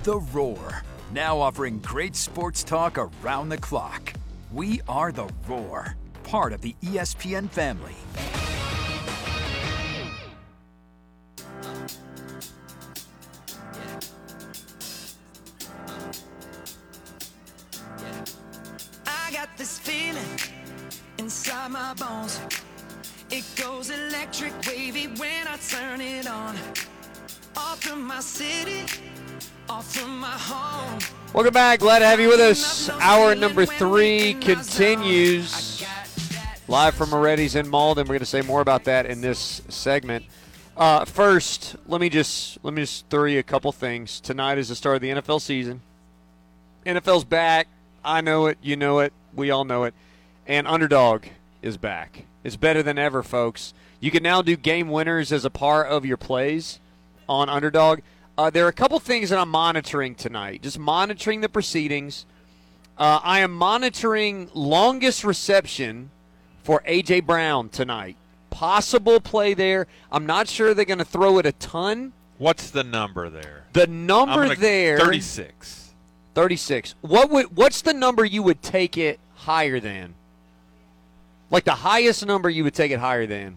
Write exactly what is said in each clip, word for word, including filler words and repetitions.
The Roar, now offering great sports talk around the clock. We are The Roar, part of the E S P N family. I got this feeling inside my bones. It goes electric wavy when I turn it on. Off from my city, off from my home. Welcome back. Glad to have you with us. Hour number three continues. Live from Moretti's in Malden. We're going to say more about that in this segment. Uh, first, let me just let me just throw you a couple things. Tonight is the start of the N F L season. N F L's back. I know it. You know it. We all know it. And Underdog is back. It's better than ever, folks. You can now do game winners as a part of your plays on Underdog. Uh, there are a couple things that I'm monitoring tonight. Just monitoring the proceedings. Uh, I am monitoring longest reception for A J. Brown tonight. Possible play there. I'm not sure they're going to throw it a ton. What's the number there? The number gonna, there. thirty-six. thirty-six. What would? What's the number you would take it higher than? Like the highest number you would take it higher than?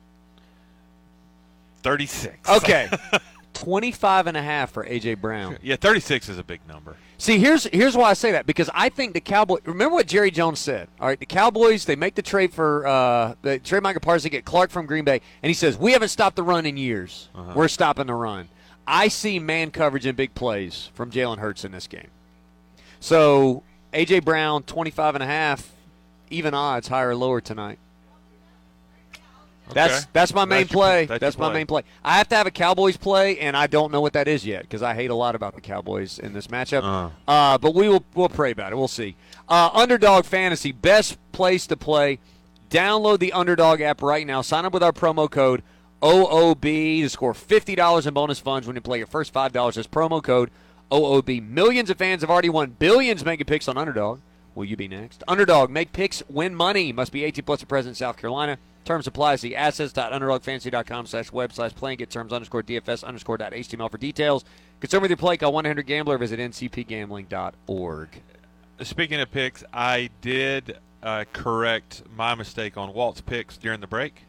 thirty-six. Okay. twenty-five and a half for A J. Brown. Yeah, thirty-six is a big number. See, here's here's why I say that, because I think the Cowboys – remember what Jerry Jones said. All right, the Cowboys, they make the trade for uh, – the trade Micah Parsons, get Clark from Green Bay, and he says, we haven't stopped the run in years. Uh-huh. We're stopping the run. I see man coverage and big plays from Jalen Hurts in this game. So, A J. Brown, twenty-five and a half, even odds, higher or lower tonight. That's okay. that's my main that's your, play. That's, that's my play. main play. I have to have a Cowboys play, and I don't know what that is yet because I hate a lot about the Cowboys in this matchup. Uh. Uh, but we will we'll pray about it. We'll see. Uh, Underdog Fantasy, best place to play. Download the Underdog app right now. Sign up with our promo code O O B to score fifty dollars in bonus funds when you play your first five dollars. That's promo code O O B. Millions of fans have already won billions making picks on Underdog. Will you be next? Underdog, make picks, win money. Must be eighteen plus and present in South Carolina. Terms apply. See assets.underdogfantasy.com slash web slash playing. Get terms underscore DFS underscore dot html for details. Concern with your play, call one eight hundred gambler. Visit n c p gambling dot org. Speaking of picks, I did uh, correct my mistake on Walt's picks during the break.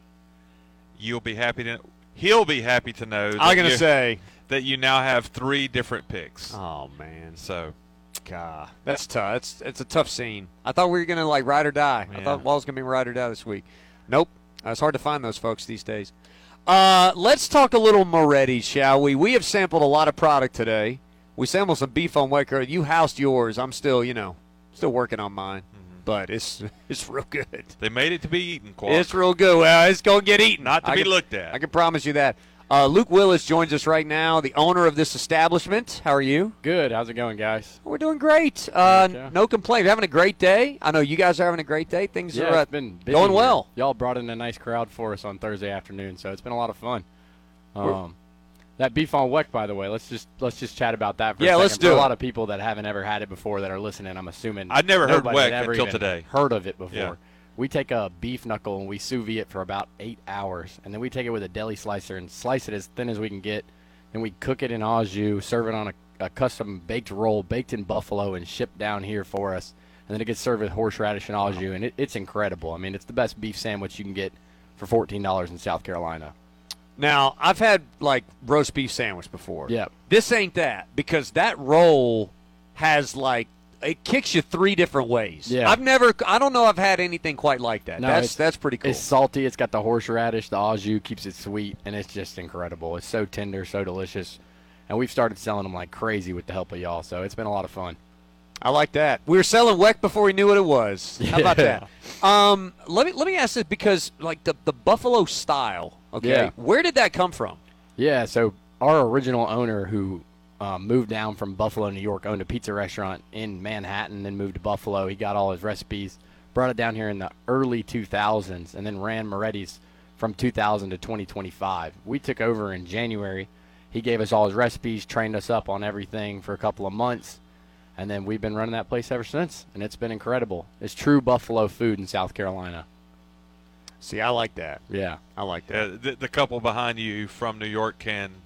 You'll be happy to. He'll be happy to know. I'm going to say that you now have three different picks. Oh man, so. God, that's tough. It's it's a tough scene. I thought we were going to like ride or die. Yeah. I thought Wall's going to be ride or die this week. Nope. Uh, it's hard to find those folks these days. Uh, let's talk a little Moretti, shall we? We have sampled a lot of product today. We sampled some beef on wet curd. You housed yours. I'm still, you know, still working on mine. Mm-hmm. But it's it's real good. They made it to be eaten, Clark. It's real good. Well, it's going to get eaten. Not to I be can, looked at. I can promise you that. Uh, Luke Willis joins us right now, the owner of this establishment. How are you? Good. How's it going, guys? We're doing great. Uh, okay. No complaint. Having a great day. I know you guys are having a great day. Things yeah, are uh, it's been busy going here. well. Y'all brought in a nice crowd for us on Thursday afternoon, so it's been a lot of fun. Um, that beef on weck, by the way, let's just let's just chat about that for yeah, a second. let's do for it. a lot of people that haven't ever had it before that are listening, I'm assuming I'd never heard nobody weck had ever until even today. Heard of it before. Yeah. We take a beef knuckle and we sous vide it for about eight hours, and then we take it with a deli slicer and slice it as thin as we can get. Then we cook it in au jus, serve it on a, a custom baked roll, baked in buffalo, and shipped down here for us. And then it gets served with horseradish and au jus, and it, it's incredible. I mean, it's the best beef sandwich you can get for fourteen dollars in South Carolina. Now, I've had, like, roast beef sandwich before. Yeah. This ain't that, because that roll has, like, it kicks you three different ways. Yeah. I've never, I don't know I've had anything quite like that. No, that's that's pretty cool. It's salty. It's got the horseradish. The au jus keeps it sweet, and it's just incredible. It's so tender, so delicious. And we've started selling them like crazy with the help of y'all, so it's been a lot of fun. I like that. We were selling weck before we knew what it was. How about Yeah. that? Um, let me let me ask this, because like the, the buffalo style, okay, Yeah. where did that come from? Yeah, so our original owner who um, moved down from Buffalo, New York, owned a pizza restaurant in Manhattan, then moved to Buffalo. He got all his recipes, brought it down here in the early two thousands, and then ran Moretti's from two thousand to twenty twenty-five. We took over in January. He gave us all his recipes, trained us up on everything for a couple of months, and then we've been running that place ever since, and it's been incredible. It's true Buffalo food in South Carolina. See, I like that. Yeah. I like that. Uh, the, the couple behind you from New York can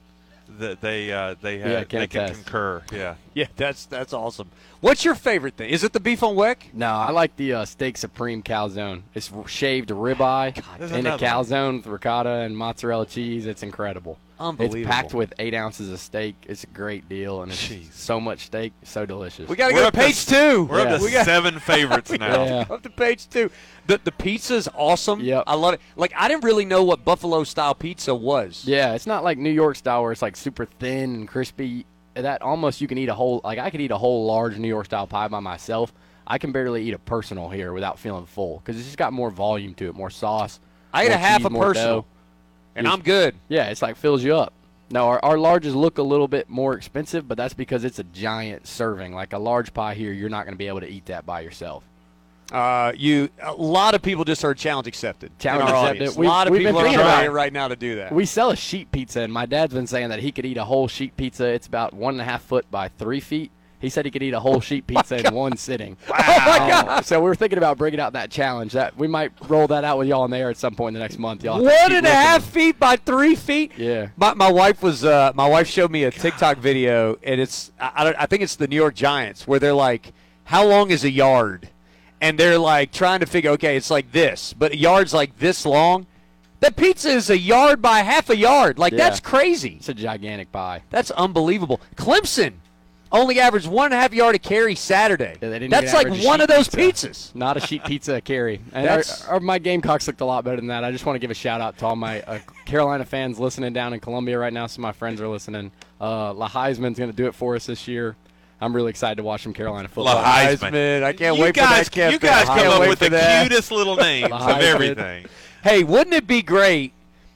that they uh, they Yeah, have, can they can attest. concur. Yeah. Yeah, that's that's awesome. What's your favorite thing? Is it the beef on weck? No, I like the uh, Steak Supreme calzone. It's r- shaved ribeye there's in a another one. calzone with ricotta and mozzarella cheese. It's incredible. Unbelievable. It's packed with eight ounces of steak. It's a great deal, and it's Jeez. so much steak, so delicious. We got to We're go up to to page s- two. We're Yeah. up to We got seven favorites now. Yeah. up to page two. The the pizza's awesome. Yep. I love it. Like I didn't really know what buffalo style pizza was. Yeah, it's not like New York style where it's like super thin and crispy. That almost you can eat a whole like I could eat a whole large New York style pie by myself. I can barely eat a personal here without feeling full because it's just got more volume to it, more sauce. I ate more a half cheese, a more personal, dough. and I'm good. Yeah, it's like fills you up. Now our, our larges look a little bit more expensive, but that's because it's a giant serving. Like a large pie here, you're not going to be able to eat that by yourself. Uh, you a lot of people just heard challenge accepted. Challenge in our accepted. audience. We've- a lot of we've people been are thinking trying about it. right now to do that. We sell a sheet pizza, and my dad's been saying that he could eat a whole sheet pizza. It's about one and a half foot by three feet. He said he could eat a whole sheet pizza in one sitting. Oh my Um, God! So we were thinking about bringing out that challenge. That we might roll that out with y'all in the air at some point in the next month. Y'all have to One keep and a half listening. feet by three feet. Yeah. My, my wife was uh, my wife showed me a TikTok video, and it's I, I, don't- I think it's the New York Giants where they're like, "How long is a yard?" And they're like trying to figure, okay, it's like this, but a yard's like this long. That pizza is a yard by half a yard. Like Yeah. that's crazy. It's a gigantic pie. That's unbelievable. Clemson only averaged one and a half yard a carry Saturday. Yeah, they didn't That's even like average a one of sheet those pizza. pizzas. Not a sheet pizza a carry. And That's- our, our, my Gamecocks looked a lot better than that. I just want to give a shout out to all my uh, Carolina fans listening down in Columbia right now. Some of my friends are listening. Uh, La Heisman's going to do it for us this year. I'm really excited to watch some Carolina football. La Heisman. Heisman. I can't you wait guys, for that. You campaign. guys I come can't up wait with for the that. cutest little names La of Heisman. everything. Hey, wouldn't it be great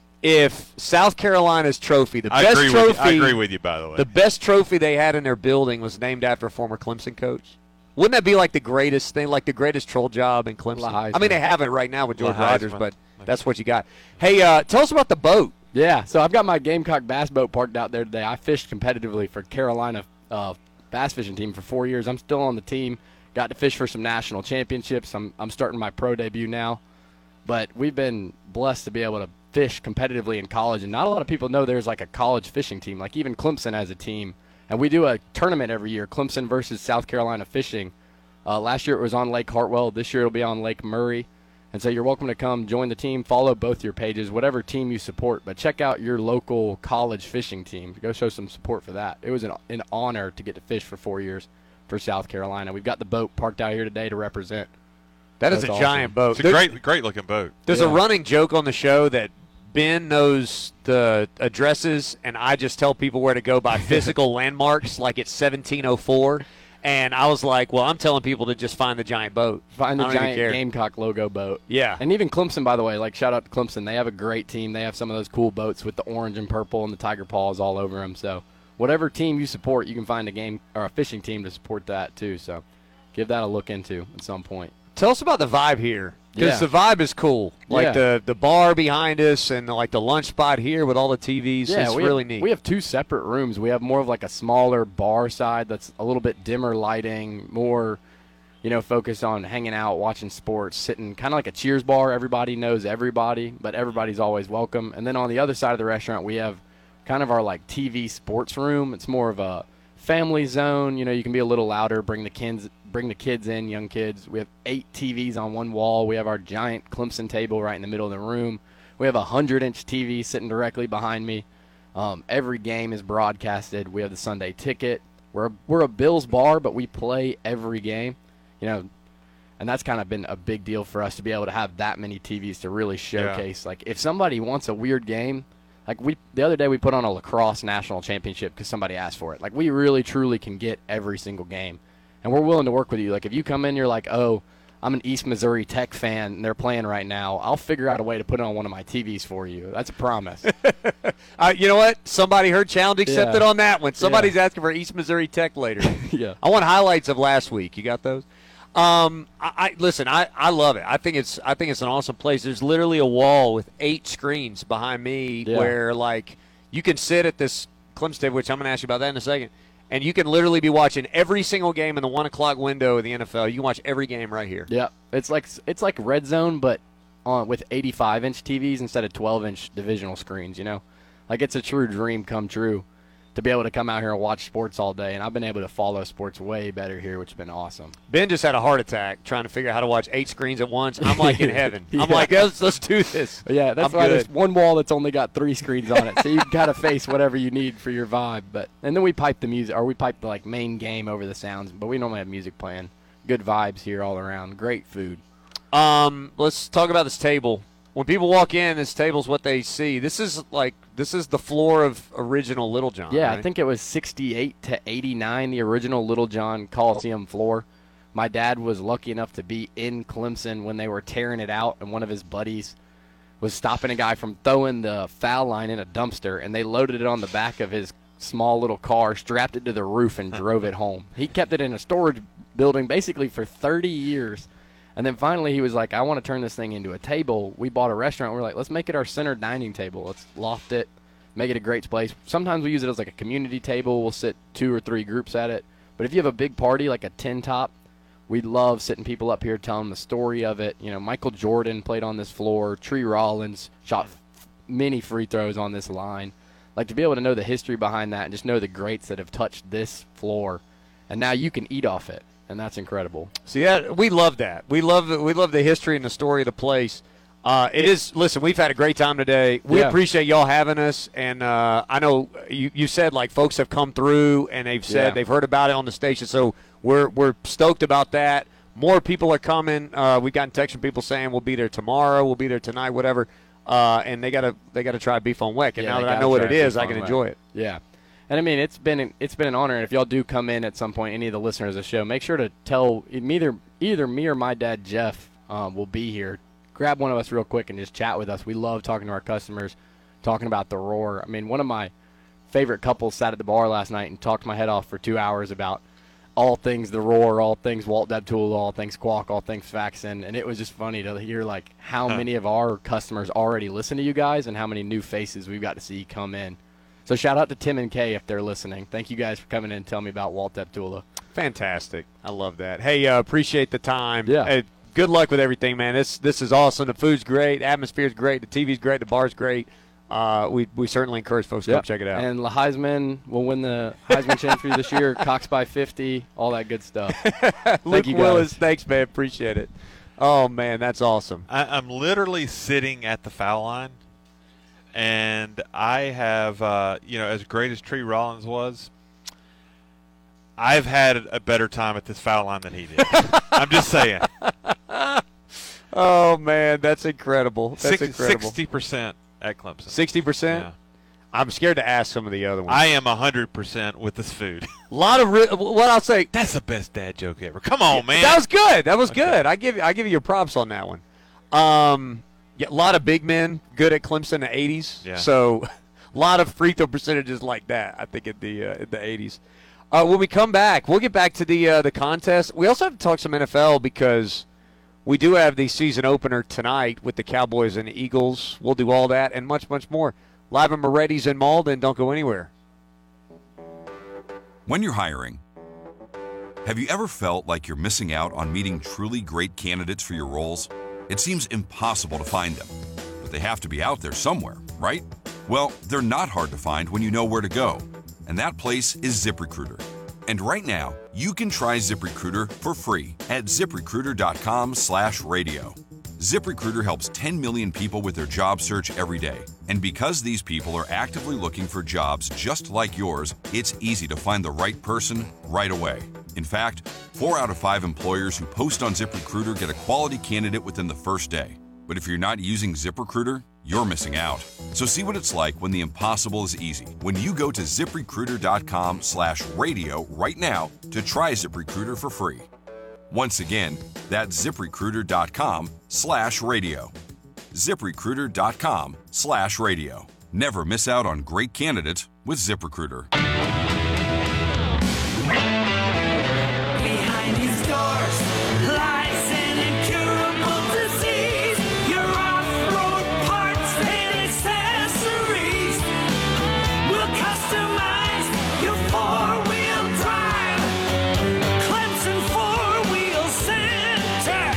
if South Carolina's trophy, the I best agree trophy, with you. I agree with you, by the way. the best trophy they had in their building was named after a former Clemson coach? Wouldn't that be like the greatest thing, like the greatest troll job in Clemson? La Heisman. I mean, they have it right now with La George Rogers, Heisman. but that's what you got. Hey, uh, tell us about the boat. Yeah, so I've got my Gamecock bass boat parked out there today. I fished competitively for Carolina uh, bass fishing team for four years. I'm still on the team. Got to fish for some national championships. I'm I'm starting my pro debut now. But we've been blessed to be able to fish competitively in college, and not a lot of people know there's like a college fishing team. Like even Clemson has a team, and we do a tournament every year, Clemson versus South Carolina fishing. Uh, last year it was on Lake Hartwell. This year it'll be on Lake Murray. And so you're welcome to come join the team, follow both your pages, whatever team you support, but check out your local college fishing team. Go show some support for that. It was an, an honor to get to fish for four years for South Carolina. We've got the boat parked out here today to represent. That is That's a awesome. giant boat. It's a There- great, great looking boat. There's a Yeah. running joke on the show that Ben knows the addresses, and I just tell people where to go by physical landmarks, like it's seventeen oh four. And I was like, well, I'm telling people to just find the giant boat. Find the I don't even giant care. Gamecock logo boat. Yeah. And even Clemson, by the way, like shout out to Clemson. They have a great team. They have some of those cool boats with the orange and purple and the tiger paws all over them. So whatever team you support, you can find a game or a fishing team to support that too. So give that a look into at some point. Tell us about the vibe here, because Yeah. the vibe is cool. Like Yeah. the the bar behind us and like the lunch spot here with all the T Vs. it's we really have, neat. We have two separate rooms. We have more of like a smaller bar side that's a little bit dimmer lighting, more, you know, focused on hanging out, watching sports, sitting kind of like a Cheers bar. Everybody knows everybody, but everybody's always welcome. And then on the other side of the restaurant, we have kind of our like T V sports room. It's more of a family zone. You know, you can be a little louder, bring the kids bring the kids in, young kids. We have eight T Vs on one wall. We have our giant Clemson table right in the middle of the room. We have a hundred-inch T V sitting directly behind me. Um, every game is broadcasted. We have the Sunday ticket. We're a, we're a Bills bar, but we play every game. You know, and that's kind of been a big deal for us to be able to have that many T Vs to really showcase. Like, if somebody wants a weird game, like we the other day we put on a lacrosse national championship because somebody asked for it. Like, we really truly can get every single game. And we're willing to work with you. Like, if you come in, you're like, oh, I'm an East Missouri Tech fan, and they're playing right now. I'll figure out a way to put it on one of my T Vs for you. That's a promise. Uh, you know what? Somebody heard challenge accepted Yeah. on that one. Somebody's asking for East Missouri Tech later. Yeah. I want highlights of last week. You got those? Um, I, I listen. I, I love it. I think it's I think it's an awesome place. There's literally a wall with eight screens behind me Yeah. where like you can sit at this Clemson table, which I'm going to ask you about that in a second. And you can literally be watching every single game in the one o'clock window of the N F L. You can watch every game right here. Yeah, it's like it's like Red Zone, but on with eighty-five inch T Vs instead of twelve inch divisional screens. You know, like it's a true dream come true. to be able to come out here and watch sports all day. And I've been able to follow sports way better here, which has been awesome. Ben just had a heart attack trying to figure out how to watch eight screens at once. I'm like in heaven. Yeah. I'm like, let's, let's do this. Yeah, that's I'm why good. there's one wall that's only got three screens on it, so you got to face whatever you need for your vibe. But and then we pipe the music, or we pipe the like main game over the sounds. But we normally have music playing. Good vibes here all around. Great food. Um, let's talk about this table. When people walk in, this table's what they see. This is like this is the floor of original Little John. Yeah, right? I think it was sixty-eight to eighty-nine, the original Little John Coliseum floor. My dad was lucky enough to be in Clemson when they were tearing it out, and one of his buddies was stopping a guy from throwing the foul line in a dumpster, and they loaded it on the back of his small little car, strapped it to the roof, and drove it home. He kept it in a storage building basically for thirty years. And then finally he was like, I want to turn this thing into a table. We bought a restaurant. We're like, let's make it our center dining table. Let's loft it, make it a great place. Sometimes we use it as like a community table. We'll sit two or three groups at it. But if you have a big party, like a tin top, we love sitting people up here telling the story of it. You know, Michael Jordan played on this floor. Tree Rollins shot many free throws on this line. Like, to be able to know the history behind that and just know the greats that have touched this floor. And now you can eat off it. And that's incredible. See, that, we love that. We love the, we love the history and the story of the place. Uh, it is. Listen, we've had a great time today. We Yeah. appreciate y'all having us. And uh, I know you, you said like folks have come through and they've said Yeah. they've heard about it on the station. So we're we're stoked about that. More people are coming. Uh, we've gotten texts from people saying we'll be there tomorrow. We'll be there tonight. Whatever. Uh, and they gotta they gotta try beef on weck. And Yeah, now they that I gotta know what try it is, beef I on can weck. enjoy it. Yeah. And, I mean, it's been an, it's been an honor. And if y'all do come in at some point, any of the listeners of the show, make sure to tell either, either me or my dad, Jeff, um, will be here. Grab one of us real quick and just chat with us. We love talking to our customers, talking about the Roar. I mean, one of my favorite couples sat at the bar last night and talked my head off for two hours about all things the Roar, all things Walt Deptula, all things Quack, all things Faxon. And it was just funny to hear, like, how many of our customers already listen to you guys and how many new faces we've got to see come in. So shout out to Tim and Kay if they're listening. Thank you guys for coming in and telling me about Walt Deptula. Fantastic. I love that. Hey, uh, appreciate the time. Yeah. Hey, good luck with everything, man. This this is awesome. The food's great. Atmosphere's great. The T V's great. The bar's great. Uh, we we certainly encourage folks to Yep. come check it out. And the Heisman will win the Heisman Championship this year. Cox by fifty, all that good stuff. Luke you, Willis, guys. thanks, man. Appreciate it. Oh, man, that's awesome. I, I'm literally sitting at the foul line, and I have, uh, you know, as great as Tree Rollins was, I've had a better time at this foul line than he did. I'm just saying. Oh, man, that's incredible. That's Six, incredible. sixty percent at Clemson. sixty percent? Yeah. I'm scared to ask some of the other ones. I am one hundred percent with this food. A lot of re- what I'll say. That's the best dad joke ever. Come on, man. That was good. That was Okay. good. I give I give you your props on that one. Um, yeah, a lot of big men good at Clemson in the eighties. Yeah. So a lot of free throw percentages like that. I think in the uh, in the eighties. Uh, when we come back, we'll get back to the uh, the contest. We also have to talk some N F L because we do have the season opener tonight with the Cowboys and the Eagles. We'll do all that and much much more. Live at Moretti's in Malden. Don't go anywhere. When you're hiring, have you ever felt like you're missing out on meeting truly great candidates for your roles? It seems impossible to find them, but they have to be out there somewhere, right? Well, they're not hard to find when you know where to go, and that place is ZipRecruiter. And right now, you can try ZipRecruiter for free at ZipRecruiter.com slash radio. ZipRecruiter helps ten million people with their job search every day. And because these people are actively looking for jobs just like yours, it's easy to find the right person right away. In fact, four out of five employers who post on ZipRecruiter get a quality candidate within the first day. But if you're not using ZipRecruiter, you're missing out. So see what it's like when the impossible is easy. When you go to ZipRecruiter.com slash radio right now to try ZipRecruiter for free. Once again, that's ZipRecruiter.com slash radio. ZipRecruiter.com slash radio. Never miss out on great candidates with ZipRecruiter. Behind these doors lies an incurable disease. Your off-road parts and accessories will customize your four-wheel drive. Clemson Four-Wheel Center.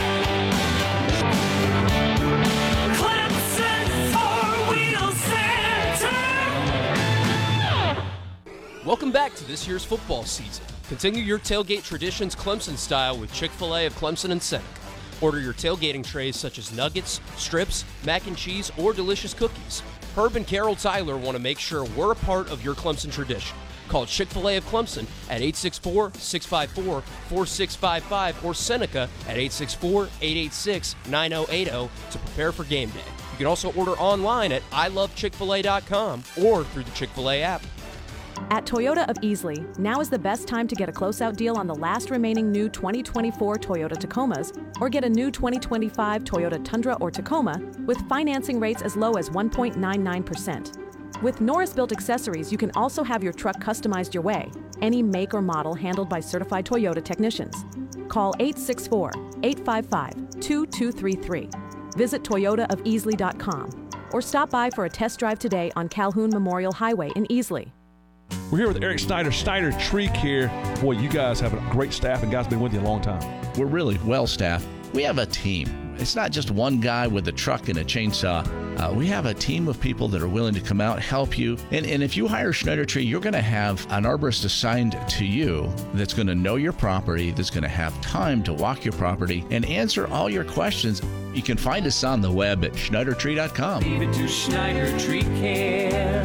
Clemson Four-Wheel Center. Welcome back to this year's football season. Continue your tailgate traditions Clemson style with Chick-fil-A of Clemson and Seneca. Order your tailgating trays such as nuggets, strips, mac and cheese, or delicious cookies. Herb and Carol Tyler want to make sure we're a part of your Clemson tradition. Call Chick-fil-A of Clemson at eight six four, six five four, four six five five or Seneca at eight six four, eight eight six, nine zero eight zero to prepare for game day. You can also order online at I love chick fil a dot com or through the Chick-fil-A app. At Toyota of Easley, now is the best time to get a closeout deal on the last remaining new twenty twenty-four Toyota Tacomas or get a new twenty twenty-five Toyota Tundra or Tacoma with financing rates as low as one point nine nine percent. With Norris-built accessories, you can also have your truck customized your way, any make or model handled by certified Toyota technicians. Call eight six four, eight five five, two two three three. Visit toyota of easley dot com or stop by for a test drive today on Calhoun Memorial Highway in Easley. We're here with Eric Snyder, Snyder Tree Care. Boy, you guys have a great staff, and guys been with you a long time. We're really well staffed. We have a team. It's not just one guy with a truck and a chainsaw. Uh, we have a team of people that are willing to come out, help you. And, and if you hire Schneider Tree, you're going to have an arborist assigned to you that's going to know your property, that's going to have time to walk your property and answer all your questions. You can find us on the web at schneider tree dot com. Leave it to Schneider Tree Care.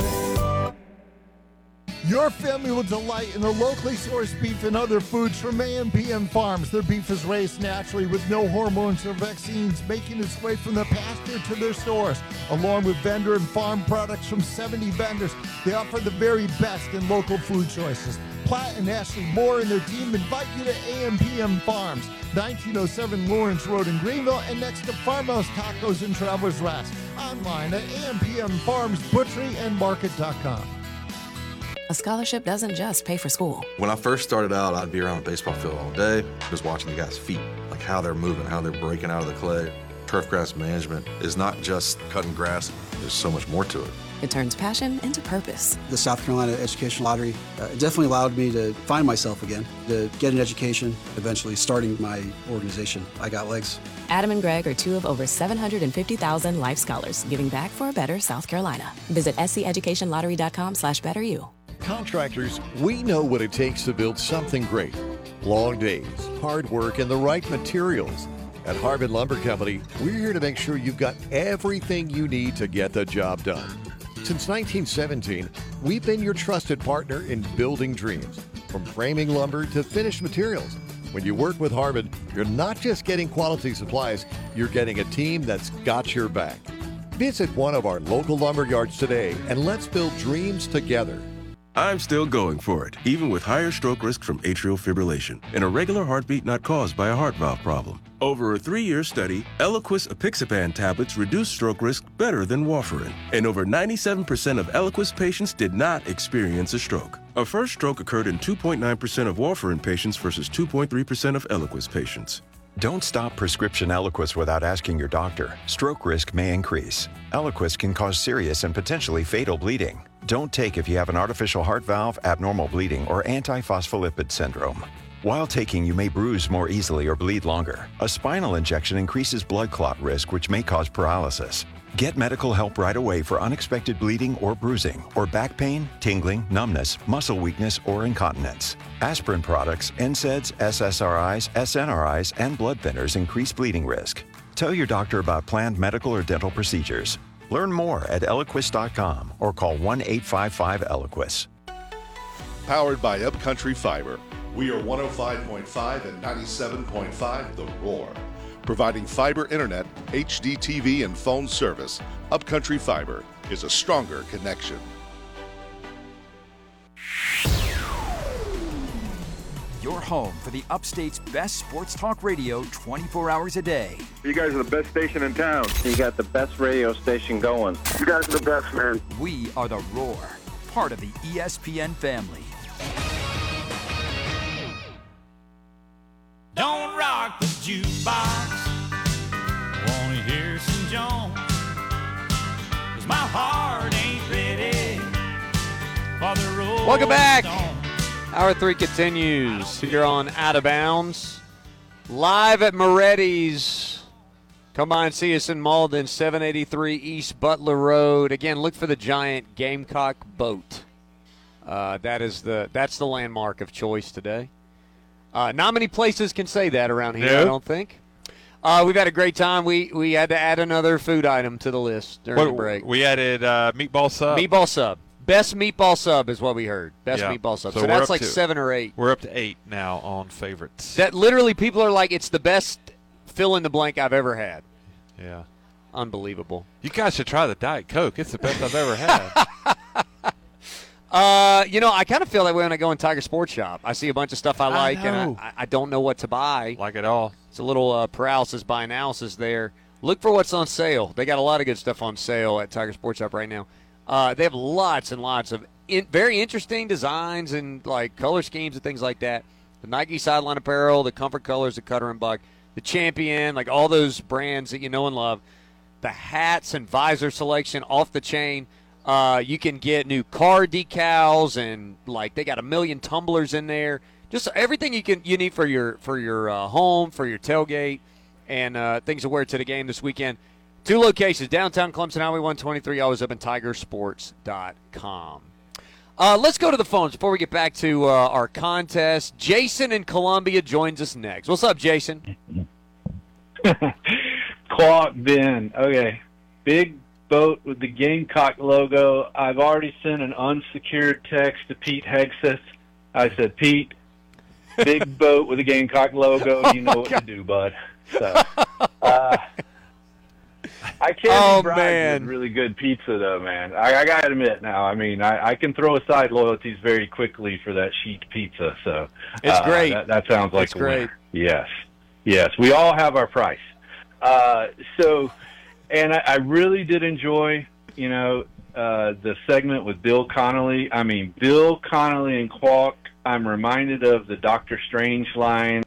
Your family will delight in the locally sourced beef and other foods from A M P M Farms. Their beef is raised naturally with no hormones or vaccines, making its way from the pasture to their stores. Along with vendor and farm products from seventy vendors, they offer the very best in local food choices. Platt and Ashley Moore and their team invite you to A M P M Farms, nineteen oh seven Lawrence Road in Greenville, and next to Farmhouse Tacos and Travelers Rest. Online at A M P M Farms Butchery and Market dot com. A scholarship doesn't just pay for school. When I first started out, I'd be around the baseball field all day, just watching the guys' feet, like how they're moving, how they're breaking out of the clay. Turf grass management is not just cutting grass. There's so much more to it. It turns passion into purpose. The South Carolina Education Lottery uh, definitely allowed me to find myself again, to get an education, eventually starting my organization, I Got Legs. Adam and Greg are two of over seven hundred fifty thousand life scholars giving back for a better South Carolina. Visit s c education lottery dot com slash better you. Contractors, we know what it takes to build something great. Long days, hard work, and the right materials. At Harbin Lumber Company, we're here to make sure you've got everything you need to get the job done. Since nineteen seventeen, we've been your trusted partner in building dreams, from framing lumber to finished materials. When you work with Harbin, you're not just getting quality supplies, you're getting a team that's got your back. Visit one of our local lumber yards today and let's build dreams together. I'm still going for it, even with higher stroke risk from atrial fibrillation, an irregular heartbeat not caused by a heart valve problem. Over a three-year study, Eliquis apixaban tablets reduced stroke risk better than warfarin, and over ninety-seven percent of Eliquis patients did not experience a stroke. A first stroke occurred in two point nine percent of warfarin patients versus two point three percent of Eliquis patients. Don't stop prescription Eliquis without asking your doctor. Stroke risk may increase. Eliquis can cause serious and potentially fatal bleeding. Don't take if you have an artificial heart valve, abnormal bleeding, or antiphospholipid syndrome. While taking, you may bruise more easily or bleed longer. A spinal injection increases blood clot risk, which may cause paralysis. Get medical help right away for unexpected bleeding or bruising, or back pain, tingling, numbness, muscle weakness, or incontinence. Aspirin products, N SAIDs, S S R Is, S N R Is, and blood thinners increase bleeding risk. Tell your doctor about planned medical or dental procedures. Learn more at eliquis dot com or call one eight five five Eliquis. Powered by Upcountry Fiber. We are one oh five point five and ninety-seven point five The Roar. Providing fiber internet, H D T V, and phone service, Upcountry Fiber is a stronger connection. Your home for the Upstate's best sports talk radio twenty-four hours a day. You guys are the best station in town. You got the best radio station going. You guys are the best, man. We are the Roar, part of the E S P N family. Don't rock the jukebox. Wanna hear some Jones? 'Cause my heart ain't ready for the road. Welcome back. Hour three continues. You're on Out of Bounds. Live at Moretti's. Come by and see us in Malden, seven eighty-three East Butler Road. Again, look for the giant Gamecock boat. Uh, that is the that's the landmark of choice today. Uh, not many places can say that around here, No. I don't think. Uh, we've had a great time. We we had to add another food item to the list during What- the break. We added uh, meatball sub. Meatball sub. Best meatball sub is what we heard. Best Yeah. meatball sub. So So, we're that's up like to- seven or eight. We're up to eight now on favorites. That literally people are like, it's the best fill in the blank I've ever had. Yeah. Unbelievable. You guys should try the Diet Coke. It's the best I've ever had. Uh, you know, I kind of feel that way when I go in Tiger Sports Shop. I see a bunch of stuff I I like, know. and I, I don't know what to buy. Like it all. It's a little uh, paralysis by analysis there. Look for what's on sale. They got a lot of good stuff on sale at Tiger Sports Shop right now. Uh, they have lots and lots of in, very interesting designs and like color schemes and things like that. The Nike sideline apparel, the Comfort Colors, the Cutter and Buck, the Champion, like all those brands that you know and love. The hats and visor selection off the chain. Uh, you can get new car decals and like they got a million tumblers in there. Just everything you can you need for your for your uh, home, for your tailgate, and uh, things to wear to the game this weekend. Two locations: downtown Clemson, Highway one twenty-three. Always up in tiger sports dot com. Uh, let's go to the phones before we get back to uh, our contest. Jason in Columbia joins us next. What's up, Jason? Clark Ben. Okay. Big boat with the Gamecock logo. I've already sent an unsecured text to Pete Hegseth. I said, Pete, big boat with the Gamecock logo. You know Oh, what God. to do, bud. So, uh, I can't Oh, be bribed man. with really good pizza, though, man. I, I got to admit now, I mean, I, I can throw aside loyalties very quickly for that sheet pizza. So It's uh, great. That, that sounds like It's a great. winner. Yes. Yes. We all have our price. Uh, so, and I, I really did enjoy, you know, uh, the segment with Bill Connolly. I mean, Bill Connolly and Kwok, I'm reminded of the Doctor Strange line,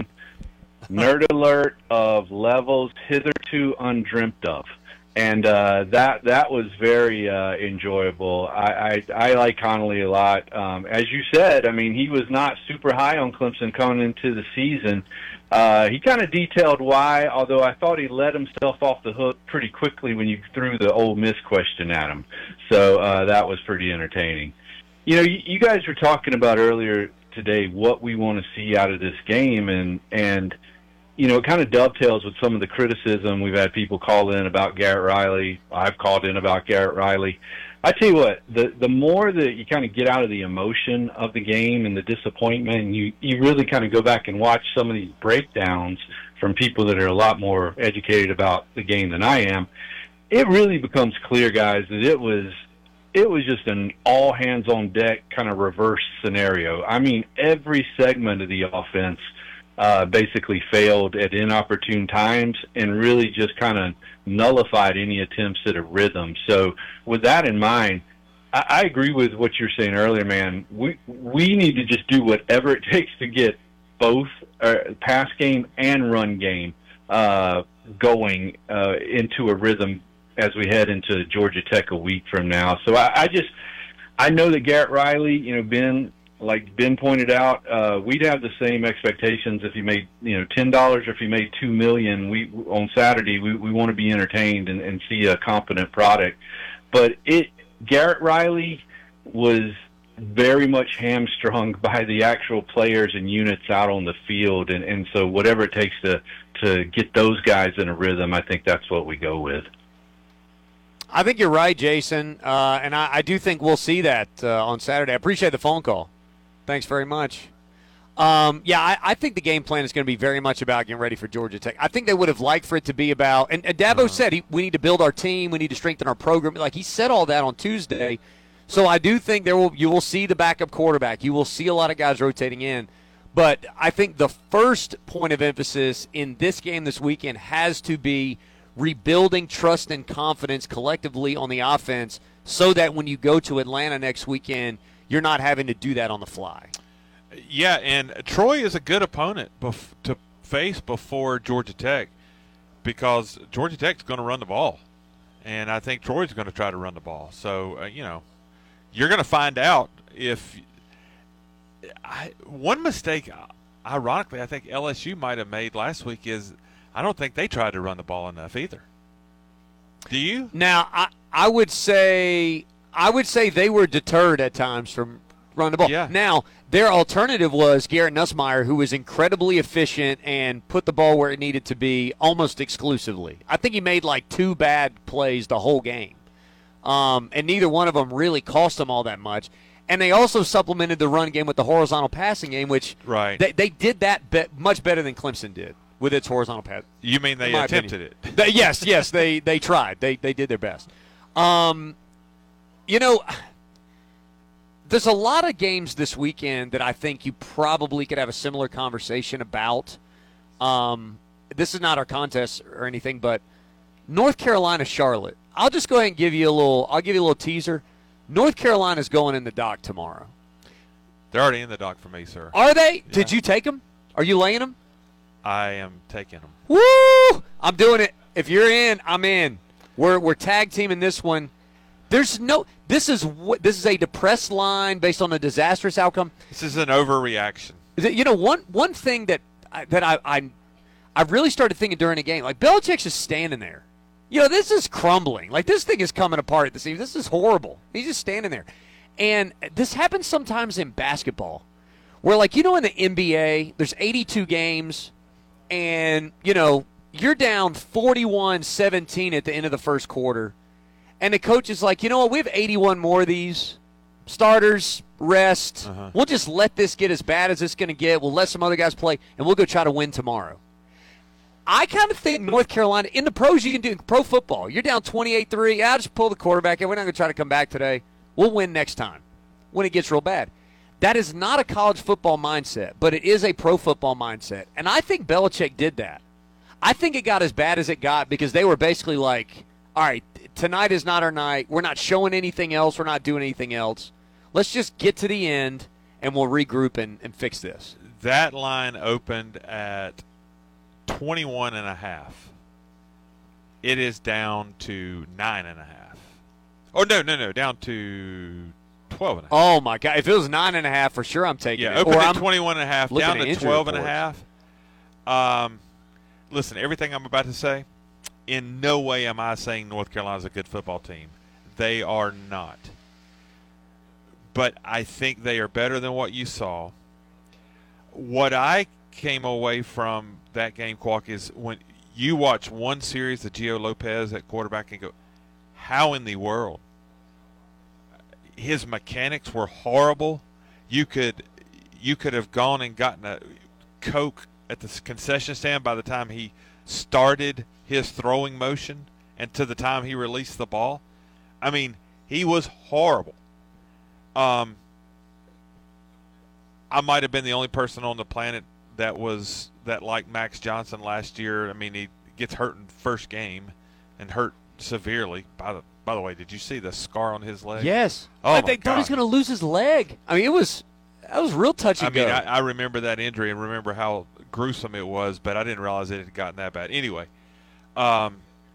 nerd alert of levels hitherto undreamt of. And uh, that that was very uh, enjoyable. I, I I like Connolly a lot. Um, as you said, I mean, he was not super high on Clemson coming into the season. Uh, he kind of detailed why, although I thought he let himself off the hook pretty quickly when you threw the Ole Miss question at him. So uh, that was pretty entertaining. You know, you, you guys were talking about earlier today what we want to see out of this game, and and you know, it kind of dovetails with some of the criticism. We've had people call in about Garrett Riley. I've called in about Garrett Riley. I tell you what, the the more that you kind of get out of the emotion of the game and the disappointment, and you, you really kind of go back and watch some of these breakdowns from people that are a lot more educated about the game than I am, it really becomes clear, guys, that it was it was just an all hands on deck kind of reverse scenario. I mean, every segment of the offense Uh, basically failed at inopportune times and really just kind of nullified any attempts at a rhythm. So with that in mind, I, I agree with what you're saying earlier, man. We we need to just do whatever it takes to get both uh, pass game and run game uh, going uh, into a rhythm as we head into Georgia Tech a week from now. So I, I just I know that Garrett Riley, you know, Ben, like Ben pointed out, uh, we'd have the same expectations if he made, you know, ten dollars or if he made two million. We on Saturday we, we want to be entertained and, and see a competent product. But it Garrett Riley was very much hamstrung by the actual players and units out on the field, and, and so whatever it takes to to get those guys in a rhythm, I think that's what we go with. I think you're right, Jason, uh, and I, I do think we'll see that uh, on Saturday. I appreciate the phone call. Thanks very much. Um, yeah, I, I think the game plan is going to be very much about getting ready for Georgia Tech. I think they would have liked for it to be about, and, and Dabo uh-huh. said he, we need to build our team, we need to strengthen our program. Like he said all that on Tuesday. So I do think there will you will see the backup quarterback. You will see a lot of guys rotating in. But I think the first point of emphasis in this game this weekend has to be rebuilding trust and confidence collectively on the offense so that when you go to Atlanta next weekend, you're not having to do that on the fly. Yeah, and Troy is a good opponent bef- to face before Georgia Tech because Georgia Tech's going to run the ball, and I think Troy's going to try to run the ball. So, uh, you know, you're going to find out if I, one mistake, ironically, I think L S U might have made last week is I don't think they tried to run the ball enough either. Do you? Now, I, I would say – I would say they were deterred at times from run the ball. Yeah. Now, their alternative was Garrett Nussmeier, who was incredibly efficient and put the ball where it needed to be almost exclusively. I think he made like two bad plays the whole game, um, and neither one of them really cost them all that much. And they also supplemented the run game with the horizontal passing game, which right. they, they did that be- much better than Clemson did with its horizontal pass. You mean they attempted opinion. it? They, yes, yes, they, they tried. They they did their best. Um, you know, there's a lot of games this weekend that I think you probably could have a similar conversation about. Um, this is not our contest or anything, but North Carolina, Charlotte. I'll just go ahead and give you a little. I'll give you a little teaser. North Carolina's going in the dock tomorrow. They're already in the dock for me, sir. Are they? Yeah. Did you take them? Are you laying them? I am taking them. Woo! I'm doing it. If you're in, I'm in. We're we're tag teaming this one. There's no. This is what. This is a depressed line based on a disastrous outcome. This is an overreaction. You know, one one thing that I, that I I I really started thinking during the game, like Belichick's just standing there. You know, this is crumbling. Like, this thing is coming apart this evening. This is horrible. He's just standing there. And this happens sometimes in basketball where, like, you know, in the N B A, there's eighty-two games, and, you know, you're down forty-one seventeen at the end of the first quarter, and the coach is like, you know what, we have eighty-one more of these. Starters, rest. Uh-huh. We'll just let this get as bad as it's going to get. We'll let some other guys play, and we'll go try to win tomorrow. I kind of think North Carolina, in the pros, you can do pro football. You're down twenty-eight three. Yeah, I'll just pull the quarterback in. We're not going to try to come back today. We'll win next time when it gets real bad. That is not a college football mindset, but it is a pro football mindset. And I think Belichick did that. I think it got as bad as it got because they were basically like, all right, tonight is not our night. We're not showing anything else. We're not doing anything else. Let's just get to the end, and we'll regroup and, and fix this. That line opened at twenty-one and a half. It is down to nine and a half. Oh, no, no, no, down to twelve and a half. Oh, my God. If it was nine and a half, for sure I'm taking yeah, it. opened Or at I'm twenty-one and a half, looking down at to injury twelve and a reports. half. Um, listen, everything I'm about to say, in no way am I saying North Carolina's a good football team. They are not. But I think they are better than what you saw. What I came away from that game, Quack, is when you watch one series of Gio Lopez at quarterback and go, how in the world? His mechanics were horrible. You could you could have gone and gotten a Coke at the concession stand by the time he started his throwing motion and to the time he released the ball. I mean, he was horrible. Um, I might have been the only person on the planet that was that liked Max Johnson last year. I mean, he gets hurt in the first game and hurt severely. By the by the way, did you see the scar on his leg? Yes. Oh, I my think thought he was God. going to lose his leg. I mean, it was that was real touch I and mean, go. I, I remember that injury and remember how gruesome it was, but I didn't realize it had gotten that bad. Anyway, um,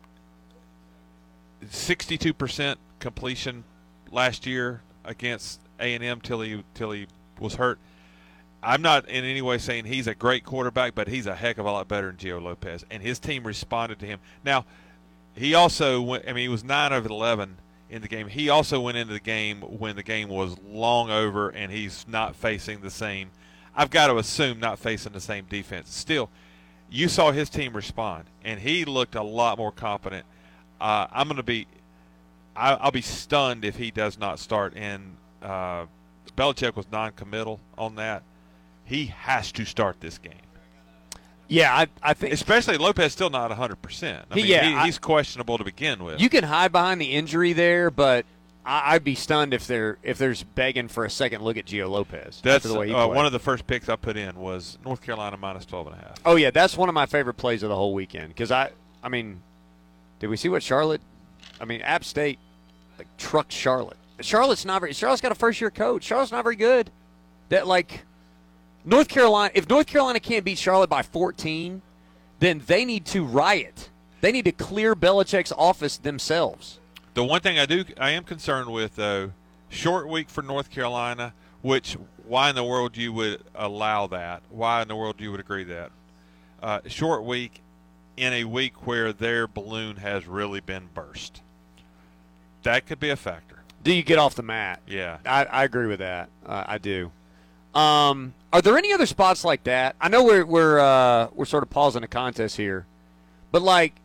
sixty-two percent completion last year against A and M till he till he was hurt. I'm not in any way saying he's a great quarterback, but he's a heck of a lot better than Gio Lopez, and his team responded to him. Now, he also went, I mean, he was nine of eleven in the game. He also went into the game when the game was long over, and he's not facing the same, I've got to assume, not facing the same defense. Still, you saw his team respond, and he looked a lot more competent. Uh, I'm going to be I, I'll be stunned if he does not start, and uh, Belichick was non-committal on that. He has to start this game. Yeah, I, I think. Especially Lopez still not one hundred percent. I He- mean, yeah, he, I- he's questionable to begin with. You can hide behind the injury there, but I, I'd be stunned if they're if there's begging for a second look at Gio Lopez. That's after the way he uh, played. one of the first picks I put in was North Carolina minus twelve and a half. Oh yeah, that's one of my favorite plays of the whole weekend because I, I mean, did we see what Charlotte? I mean, App State like trucked Charlotte. Charlotte's not very. Charlotte's got a first year coach. Charlotte's not very good. That like North Carolina. If North Carolina can't beat Charlotte by fourteen, then they need to riot. They need to clear Belichick's office themselves. The one thing I do I am concerned with though, short week for North Carolina, which why in the world you would allow that? Why in the world you would agree that? Uh, short week in a week where their balloon has really been burst. That could be a factor. Do you get off the mat? Yeah. I, I agree with that. Uh, I do. Um, are there any other spots like that? I know we're we're uh, we're sort of pausing the contest here, but like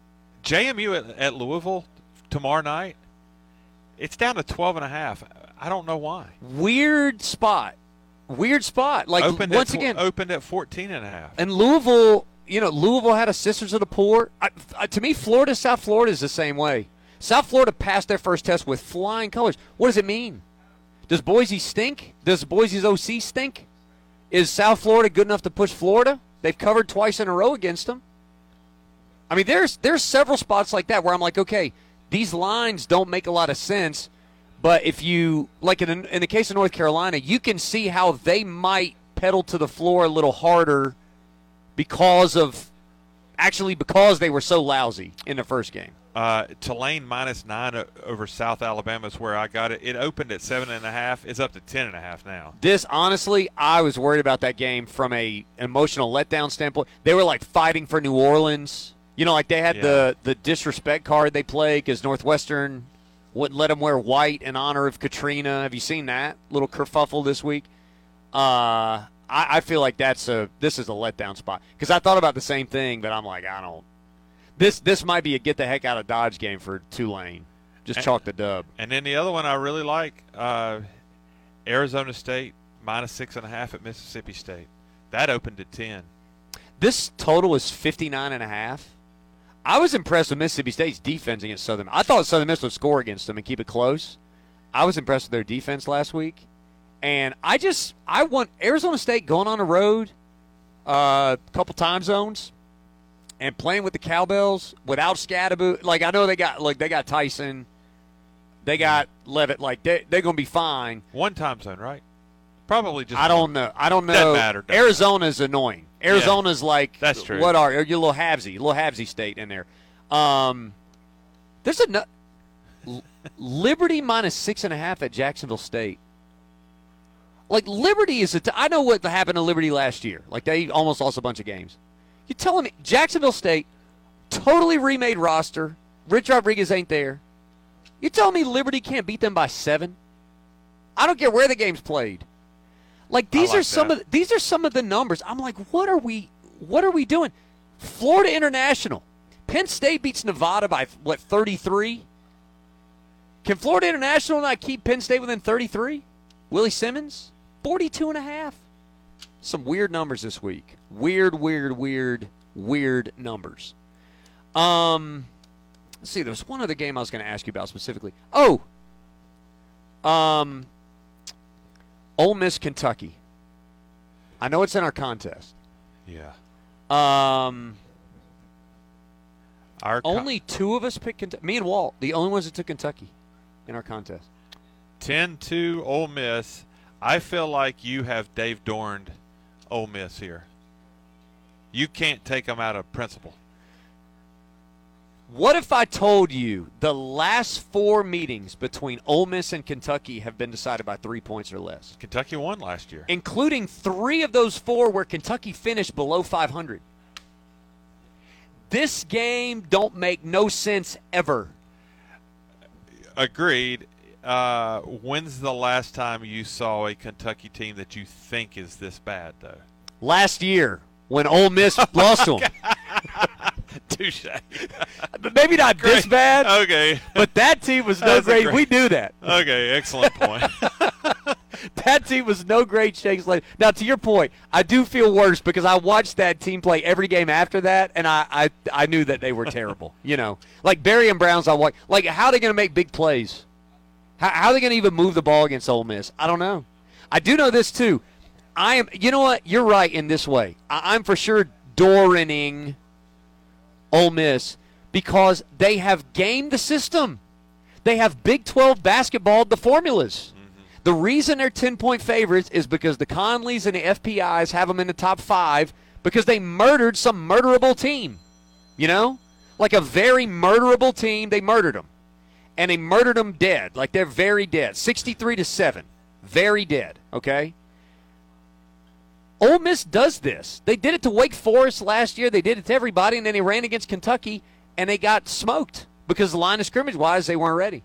J M U at, at Louisville tomorrow night, it's down to twelve and a half. I don't know why. Weird spot. Weird spot. Like opened once at, again, opened at fourteen and a half. And Louisville, you know, Louisville had a Sisters of the Poor. I, I, to me, Florida, South Florida is the same way. South Florida passed their first test with flying colors. What does it mean? Does Boise stink? Does Boise's O C stink? Is South Florida good enough to push Florida? They've covered twice in a row against them. I mean, there's there's several spots like that where I'm like, okay, these lines don't make a lot of sense, but if you, like in, in the case of North Carolina, you can see how they might pedal to the floor a little harder because of, actually because they were so lousy in the first game. Uh, Tulane minus nine over South Alabama is where I got it. It opened at seven and a half. It's up to ten and a half now. This, honestly, I was worried about that game from a emotional letdown standpoint. They were like fighting for New Orleans. You know, like they had Yeah. the, the disrespect card they played because Northwestern wouldn't let them wear white in honor of Katrina. Have you seen that little kerfuffle this week? Uh, I, I feel like that's a this is a letdown spot because I thought about the same thing, but I'm like, I don't. This this might be a get the heck out of Dodge game for Tulane. Just And- chalk the dub. And then the other one I really like, uh, Arizona State minus six and a half at Mississippi State. That opened at ten. This total is fifty-nine and a half. I was impressed with Mississippi State's defense against Southern. I thought Southern Miss would score against them and keep it close. I was impressed with their defense last week. And I just I want Arizona State going on the road a uh, couple time zones and playing with the Cowbells without Scadaboo. Like I know they got like they got Tyson, they got Levitt. Like they they're gonna be fine. One time zone, right? Probably just. I don't know. I don't know. Doesn't matter. Doesn't Arizona's annoying. Arizona's like That's true. What are you little Habsy, little Habsy state in there? Um, there's a nu- Liberty minus six and a half at Jacksonville State. Like Liberty is a. T- I know what happened to Liberty last year. Like they almost lost a bunch of games. You're telling me Jacksonville State, totally remade roster. Rich Rodriguez ain't there. You're telling me Liberty can't beat them by seven? I don't care where the game's played. Like these like are some that. of the, these are some of the numbers. I'm like, what are we what are we doing? Florida International. Penn State beats Nevada by what thirty-three? Can Florida International not keep Penn State within thirty-three? Willie Simmons, forty-two and a half. Some weird numbers this week. Weird, weird, weird, weird numbers. Um, let's see. There was one other game I was going to ask you about specifically. Oh, um, Ole Miss, Kentucky. I know it's in our contest. Yeah. Um, Our co- only two of us picked Kentucky. Me and Walt, the only ones that took Kentucky in our contest. ten two Ole Miss. I feel like you have Dave Dorned Ole Miss here. You can't take them out of principle. What if I told you the last four meetings between Ole Miss and Kentucky have been decided by three points or less? Kentucky won last year. Including three of those four where Kentucky finished below five hundred. This game don't make no sense ever. Agreed. Uh, when's the last time you saw a Kentucky team that you think is this bad, though? Last year when Ole Miss lost to them. Touche. Maybe not this Great. bad. Okay. But that team was no That's a great. great- We knew that. Okay, excellent point. That team was no great shakes. Later. Now, to your point, I do feel worse because I watched that team play every game after that, and I I, I knew that they were terrible. You know, like Barry and Browns, I watch. Like, how are they going to make big plays? How, how are they going to even move the ball against Ole Miss? I don't know. I do know this, too. I am. You know what? You're right in this way. I, I'm for sure Dorining Ole Miss because they have gamed the system. They have Big twelve basketball, the formulas. The reason they're ten-point favorites is because the Conleys and the F P Is have them in the top five because they murdered some murderable team. You know? Like a very murderable team, they murdered them. And they murdered them dead. Like they're very dead. sixty-three to seven. Very dead, okay? Ole Miss does this. They did it to Wake Forest last year. They did it to everybody, and then they ran against Kentucky, and they got smoked because the line of scrimmage-wise, they weren't ready.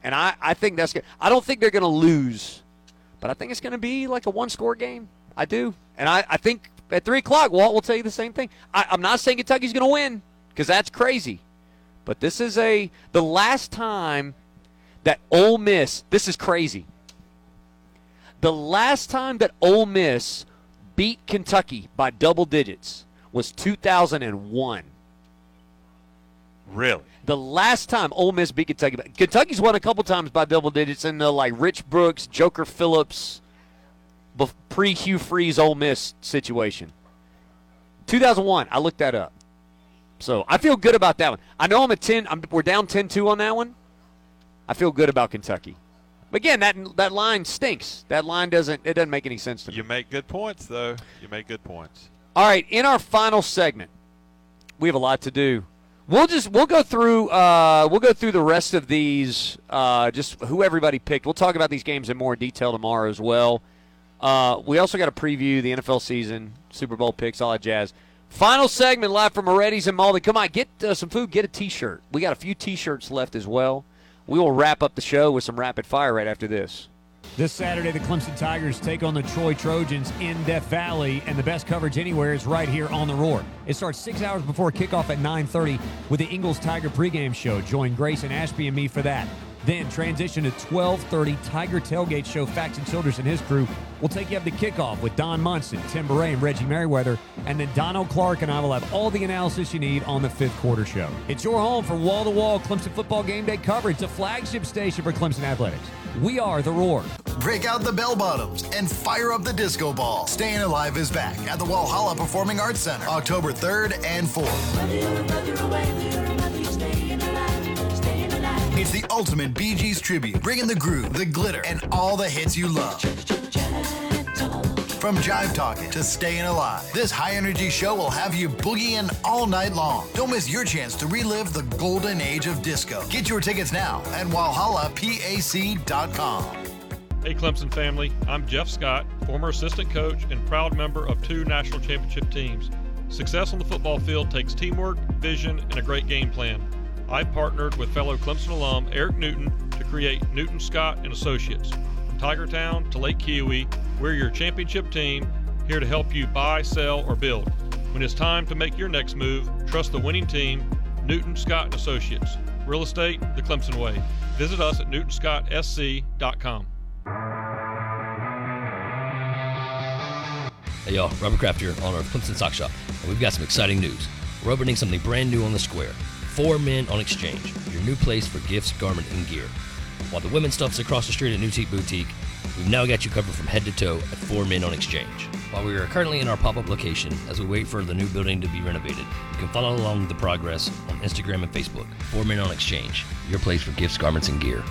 And I, I think that's good. I don't think they're going to lose, but I think it's going to be like a one-score game. I do. And I, I think at three o'clock, Walt will tell you the same thing. I, I'm not saying Kentucky's going to win because that's crazy. But this is a – the last time that Ole Miss – this is crazy. The last time that Ole Miss beat Kentucky by double digits was two thousand one. Really? The last time Ole Miss beat Kentucky. Kentucky's won a couple times by double digits in the, like, Rich Brooks, Joker Phillips, pre-Hugh Freeze Ole Miss situation. two thousand one, I looked that up. So I feel good about that one. I know I'm at ten. I'm, we're down ten two on that one. I feel good about Kentucky. But again, that that line stinks. That line doesn't it doesn't make any sense to me. You make good points, though. You make good points. All right, in our final segment, we have a lot to do. We'll just we'll go through uh, we'll go through the rest of these, uh, just who everybody picked. We'll talk about these games in more detail tomorrow as well. Uh, we also got to preview the N F L season, Super Bowl picks, all that jazz. Final segment live from Moretti's in Malden. Come on, get uh, some food, get a T-shirt. We got a few T-shirts left as well. We will wrap up the show with some rapid fire right after this. This Saturday, the Clemson Tigers take on the Troy Trojans in Death Valley, and the best coverage anywhere is right here on The Roar. It starts six hours before kickoff at nine thirty with the Ingles Tiger pregame show. Join Grace and Ashby and me for that. Then transition to twelve thirty Tiger Tailgate Show. Faxon Childers and his crew will take you up to kickoff with Don Munson, Tim Beret, and Reggie Merriweather. And then Donald Clark and I will have all the analysis you need on the fifth quarter show. It's your home for wall-to-wall Clemson football game day coverage, the flagship station for Clemson Athletics. We are The Roar. Break out the bell bottoms and fire up the disco ball. Staying Alive is back at the Walhalla Performing Arts Center, October third and fourth. It's the ultimate Bee Gees tribute, bringing the groove, the glitter, and all the hits you love. From Jive Talking to Staying Alive, this high-energy show will have you boogieing all night long. Don't miss your chance to relive the golden age of disco. Get your tickets now at walhalla pac dot com. Hey Clemson family, I'm Jeff Scott, former assistant coach and proud member of two national championship teams. Success on the football field takes teamwork, vision, and a great game plan. I partnered with fellow Clemson alum Eric Newton to create Newton Scott and Associates. From Tigertown to Lake Kiowee, we're your championship team, here to help you buy, sell, or build. When it's time to make your next move, trust the winning team, Newton Scott and Associates. Real estate, the Clemson way. Visit us at newton scott s c dot com. Hey y'all, Robert Kraft here, owner of Clemson Sock Shop, and we've got some exciting news. We're opening something brand new on the square. Four Men on Exchange, your new place for gifts, garment, and gear. While the women's stuff's across the street at New Teak Boutique, we've now got you covered from head to toe at Four Men on Exchange. While we are currently in our pop-up location, as we wait for the new building to be renovated, you can follow along the progress on Instagram and Facebook. Four Men on Exchange, your place for gifts, garments, and gear.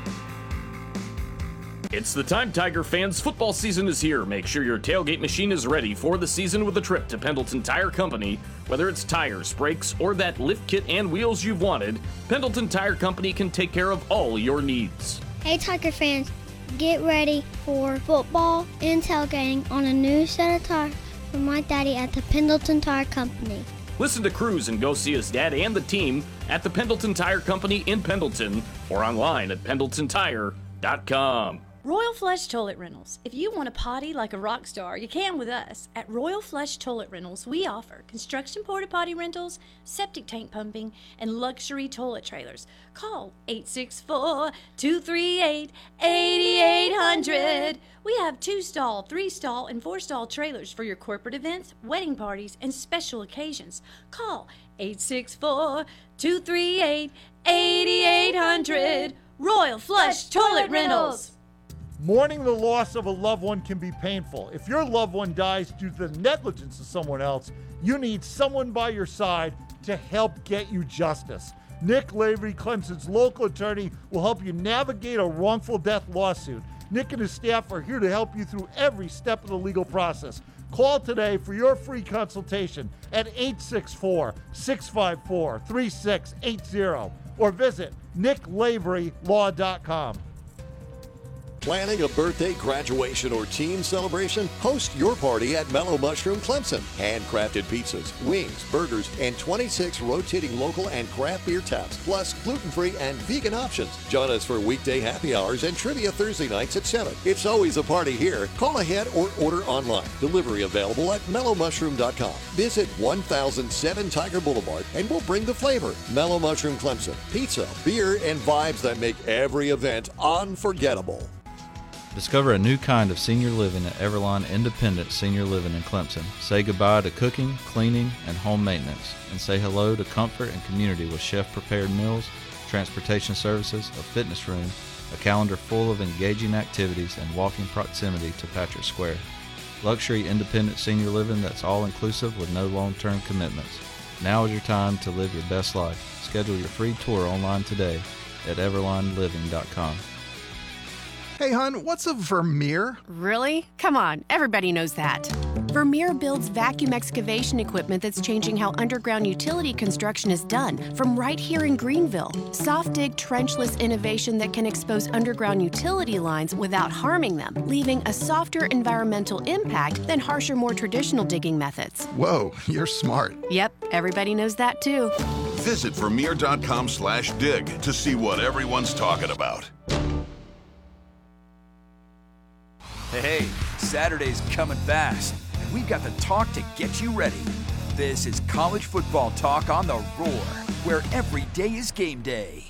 It's the time, Tiger fans. Football season is here. Make sure your tailgate machine is ready for the season with a trip to Pendleton Tire Company. Whether it's tires, brakes, or that lift kit and wheels you've wanted, Pendleton Tire Company can take care of all your needs. Hey, Tiger fans, get ready for football and tailgating on a new set of tires from my daddy at the Pendleton Tire Company. Listen to Cruz and go see his dad and the team at the Pendleton Tire Company in Pendleton or online at pendleton tire dot com. Royal Flush Toilet Rentals. If you want to potty like a rock star, you can with us. At Royal Flush Toilet Rentals, we offer construction porta potty rentals, septic tank pumping, and luxury toilet trailers. Call eight six four, two three eight, eight eight zero zero. We have two-stall, three-stall, and four-stall trailers for your corporate events, wedding parties, and special occasions. Call eight six four, two three eight, eight eight zero zero. Royal Flush Toilet Rentals. Mourning the loss of a loved one can be painful. If your loved one dies due to the negligence of someone else, you need someone by your side to help get you justice. Nick Lavery, Clemson's local attorney, will help you navigate a wrongful death lawsuit. Nick and his staff are here to help you through every step of the legal process. Call today for your free consultation at eight six four, six five four, three six eight zero or visit nick lavery law dot com. Planning a birthday, graduation, or team celebration? Host your party at Mellow Mushroom Clemson. Handcrafted pizzas, wings, burgers, and twenty-six rotating local and craft beer taps, plus gluten-free and vegan options. Join us for weekday happy hours and trivia Thursday nights at seven. It's always a party here. Call ahead or order online. Delivery available at mellow mushroom dot com. Visit one thousand seven Tiger Boulevard and we'll bring the flavor. Mellow Mushroom Clemson. Pizza, beer, and vibes that make every event unforgettable. Discover a new kind of senior living at Everline Independent Senior Living in Clemson. Say goodbye to cooking, cleaning, and home maintenance, and say hello to comfort and community with chef-prepared meals, transportation services, a fitness room, a calendar full of engaging activities, and walking proximity to Patrick Square. Luxury independent senior living that's all-inclusive with no long-term commitments. Now is your time to live your best life. Schedule your free tour online today at everline living dot com. Hey, hon, what's a Vermeer? Really? Come on, everybody knows that. Vermeer builds vacuum excavation equipment that's changing how underground utility construction is done, from right here in Greenville. Soft dig trenchless innovation that can expose underground utility lines without harming them, leaving a softer environmental impact than harsher, more traditional digging methods. Whoa, you're smart. Yep, everybody knows that too. Visit Vermeer dot com slash dig to see what everyone's talking about. Hey, Saturday's coming fast, and we've got the talk to get you ready. This is College Football Talk on the Roar, where every day is game day.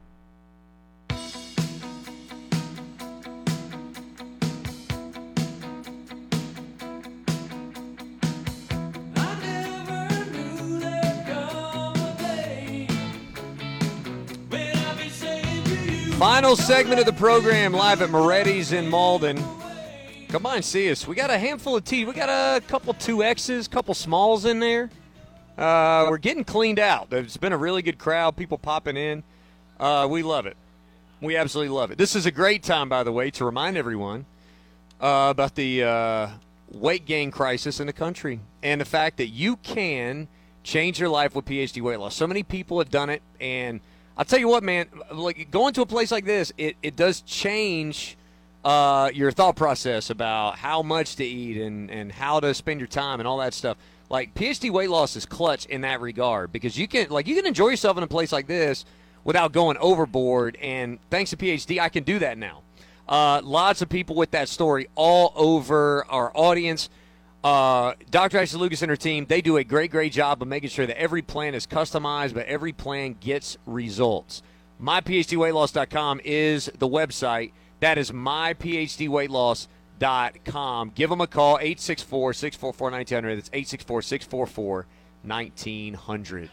Final segment of the program live at Moretti's in Malden. Come on, see us. We got a handful of T's. We got a couple two X's, couple smalls in there. Uh, we're getting cleaned out. It's been a really good crowd, people popping in. Uh, we love it. We absolutely love it. This is a great time, by the way, to remind everyone uh, about the uh, weight gain crisis in the country and the fact that you can change your life with P H D weight loss. So many people have done it, and I'll tell you what, man, like going to a place like this, it, it does change uh, your thought process about how much to eat and, and how to spend your time and all that stuff. Like, P H D weight loss is clutch in that regard because you can like you can enjoy yourself in a place like this without going overboard, and thanks to P H D, I can do that now. Uh, lots of people with that story all over our audience. Uh, Doctor Ashley Lucas and her team, they do a great, great job of making sure that every plan is customized, but every plan gets results. my P H D weight loss dot com is the website. That is my P H D weight loss dot com. Give them a call, eight six four, six four four, one nine zero zero. That's eight six four, six four four, one nine zero zero.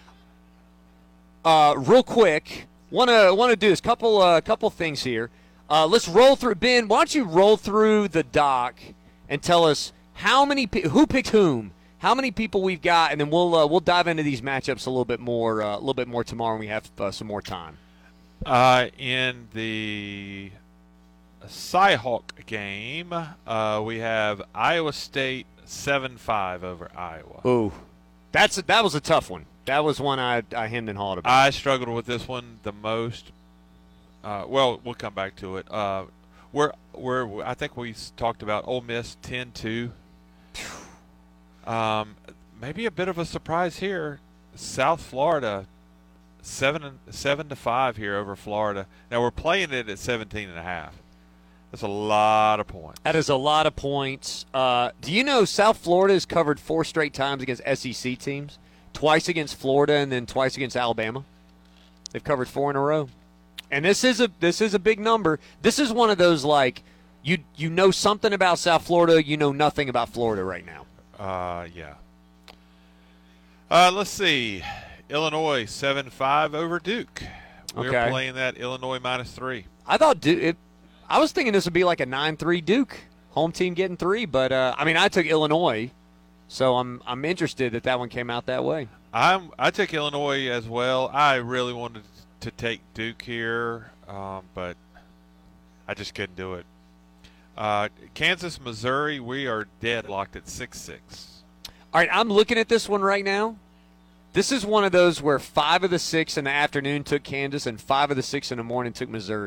Uh, real quick, want to want to do this. Couple, uh, couple things here. Uh, let's roll through. Ben, why don't you roll through the doc and tell us how many, who picked whom, how many people we've got, and then we'll uh, we'll dive into these matchups a little bit more, uh, a little bit more tomorrow when we have uh, some more time. Uh, in the Cyhawk game, uh, we have Iowa State seven five over Iowa. Ooh, that's a, that was a tough one. That was one I I hemmed and hawed about. I struggled with this one the most. Uh, well, we'll come back to it. Uh, we're we're I think we talked about Ole Miss ten two. Um, maybe a bit of a surprise here. South Florida seven seven to five here over Florida. Now we're playing it at seventeen and a half. That's a lot of points. That is a lot of points. Uh, do you know South Florida has covered four straight times against S E C teams? Twice against Florida and then twice against Alabama. They've covered four in a row. And this is a this is a big number. This is one of those, like, you you know something about South Florida, you know nothing about Florida right now. Uh, yeah. Uh, let's see. Illinois seven five over Duke. We're Okay. playing that Illinois minus three. I thought Duke. It, I was thinking this would be like a nine three Duke home team getting three, but uh, I mean I took Illinois, so I'm I'm interested that that one came out that way. I'm I took Illinois as well. I really wanted to take Duke here, um, but I just couldn't do it. Uh, Kansas, Missouri, we are deadlocked at six six. All right, I'm looking at this one right now. This is one of those where five of the six in the afternoon took Kansas and five of the six in the morning took Missouri.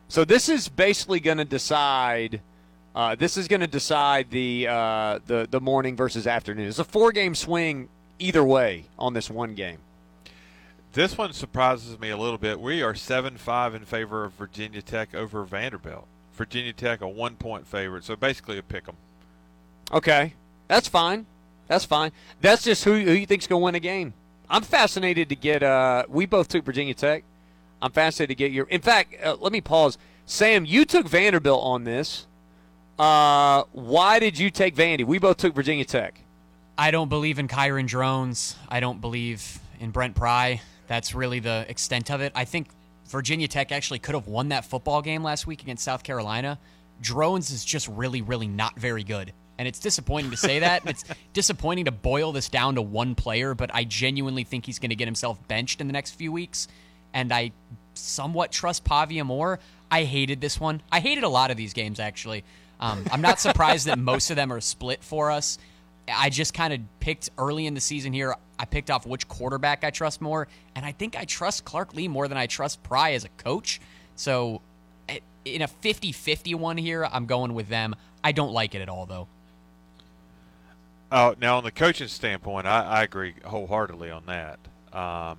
So this is basically going to decide. Uh, this is going to decide the uh, the the morning versus afternoon. It's a four-game swing either way on this one game. This one surprises me a little bit. We are seven five in favor of Virginia Tech over Vanderbilt. Virginia Tech a one-point favorite, so basically a pick 'em. Okay, that's fine. That's fine. That's just who, who you think's going to win the game. I'm fascinated to get uh, – we both took Virginia Tech. I'm fascinated to get your – in fact, uh, let me pause. Sam, you took Vanderbilt on this. Uh, why did you take Vandy? We both took Virginia Tech. I don't believe in Kyron Drones. I don't believe in Brent Pry. That's really the extent of it. I think Virginia Tech actually could have won that football game last week against South Carolina. Drones is just really, really not very good. And it's disappointing to say that. It's disappointing to boil this down to one player, but I genuinely think he's going to get himself benched in the next few weeks. And I somewhat trust Pavia more. I hated this one. I hated a lot of these games, actually. Um, I'm not surprised that most of them are split for us. I just kind of picked early in the season here. I picked off which quarterback I trust more, and I think I trust Clark Lee more than I trust Pry as a coach. So in a fifty-fifty one here, I'm going with them. I don't like it at all, though. Oh, now, on the coaching standpoint, I, I agree wholeheartedly on that. Um,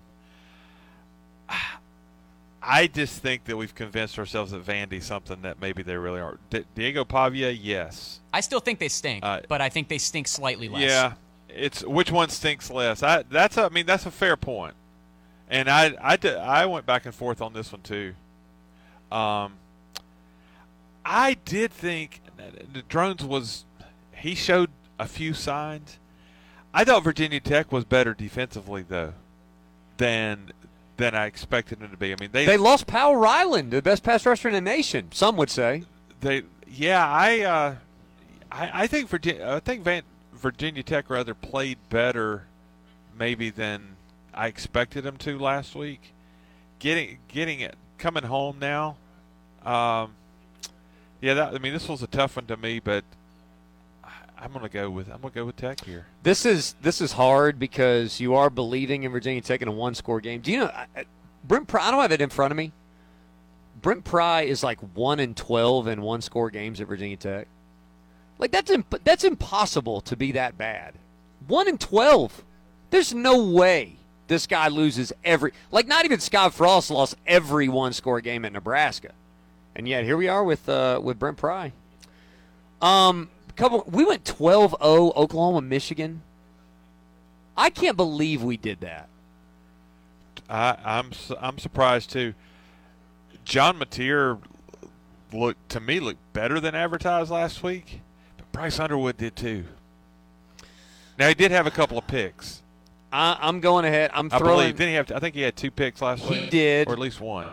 I just think that we've convinced ourselves that Vandy's something that maybe they really are. D- Diego Pavia, yes. I still think they stink, uh, but I think they stink slightly less. Yeah, it's which one stinks less. I that's a, I mean that's a fair point, and I I, did, I went back and forth on this one too. Um, I did think the Drones was he showed a few signs. I thought Virginia Tech was better defensively though than than I expected them to be. I mean they they lost Powell Ryland, the best pass rusher in the nation. Some would say they. Yeah, I uh, I, I think Virginia. I think Van, Virginia Tech rather played better, maybe than I expected them to last week. Getting getting it coming home now. Um, yeah, that, I mean this was a tough one to me, but I'm gonna go with I'm gonna go with Tech here. This is this is hard because you are believing in Virginia Tech in a one-score game. Do you know I, Brent Pry? I don't have it in front of me. Brent Pry is like one and twelve in one-score games at Virginia Tech. Like that's imp- that's impossible to be that bad. One and twelve. There's no way this guy loses every. Like not even Scott Frost lost every one-score game at Nebraska, and yet here we are with uh, with Brent Pry. Um. Couple, we went twelve oh Oklahoma, Michigan. I can't believe we did that. I, I'm I'm surprised too. John Mateer looked to me looked better than advertised last week, but Bryce Underwood did too. Now he did have a couple of picks. I, I'm going ahead. I'm I throwing. Believe, didn't he have? I think he had two picks last he week. He did, or at least one.